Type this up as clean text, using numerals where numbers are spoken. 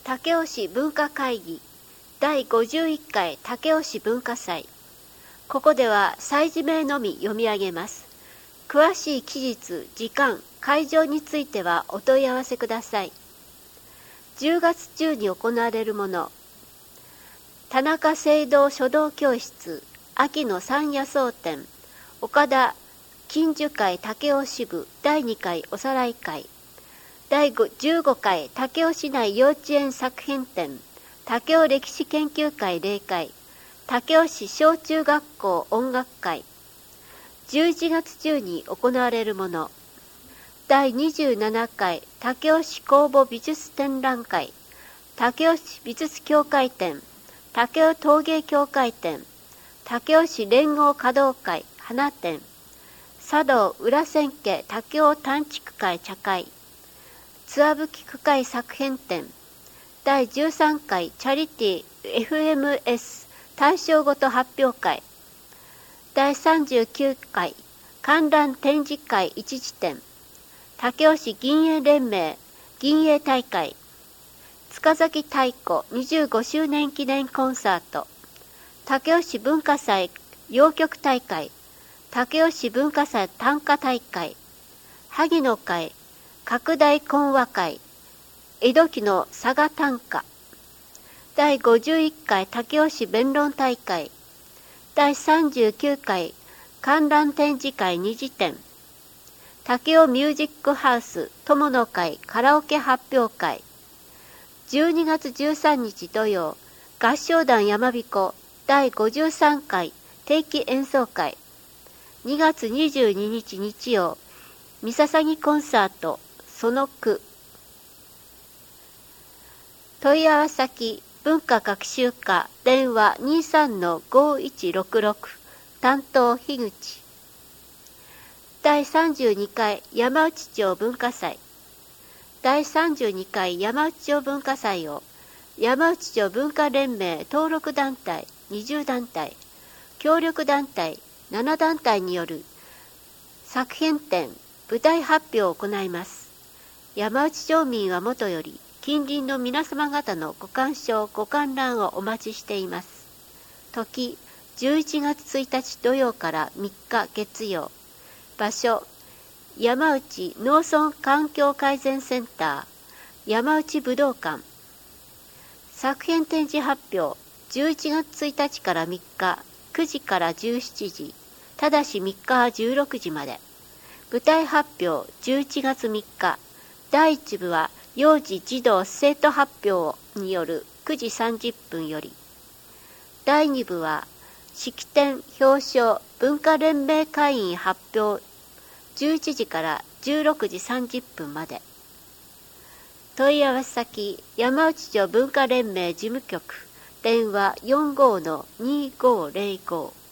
武雄市文化会議第51回武雄市文化祭。ここでは祭事名のみ読み上げます。詳しい期日、時間、会場についてはお問い合わせください。10月中に行われるもの。田中聖堂書道教室秋の山野草展、岡田金樹会武雄支部第2回おさらい会、第15回武雄市内幼稚園作品展、武雄歴史研究会例会、武雄市小中学校音楽会。11月中に行われるもの。第27回武雄市公募美術展覧会、武雄市美術協会展、武雄陶芸協会展、武雄市連合華道会花展、茶道裏千家武雄探竹会茶会、津和吹区会作品展、第13回チャリティ FMS 大賞ごと発表会、第39回観覧展示会一時展、武雄市銀営連盟銀営大会、塚崎太鼓25周年記念コンサート、武雄市文化祭謡曲大会、武雄市文化祭短歌大会、萩の会拡大講話会、江戸期の佐賀短歌、第51回武雄市弁論大会、第39回観覧展示会二次展、武雄ミュージックハウス友の会カラオケ発表会、12月13日土曜、合唱団やまびこ第53回定期演奏会、2月22日日曜、三捧コンサートその句。問い合わせ先文化学習課電話 23-5166 担当樋口。第32回山内町文化祭。第32回山内町文化祭を山内町文化連盟登録団体20団体、協力団体7団体による作品展、舞台発表を行います。山内町民はもとより近隣の皆様方のご鑑賞ご観覧をお待ちしています。時11月1日土曜から3日月曜。場所山内農村環境改善センター山内武道館。作品展示発表11月1日から3日9時から17時、ただし3日は16時まで。舞台発表11月3日。第1部は幼児児童生徒発表による9時30分より。第2部は式典表彰文化連盟会員発表11時から16時30分まで。問い合わせ先山内町文化連盟事務局電話45-2505